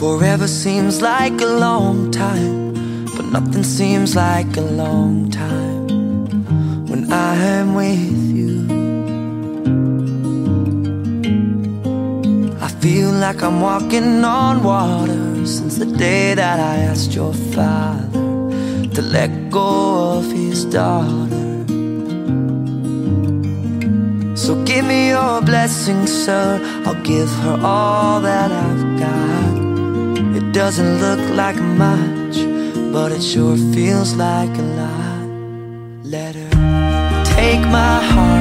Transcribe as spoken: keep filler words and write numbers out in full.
Forever seems like a long time, but nothing seems like a long time when I am with you. I feel like I'm walking on water since the day that I asked your father to let go of his daughter. So give me your blessing, sir, I'll give her all that I've got. It doesn't look like much, but it sure feels like a lot. Let her take my heart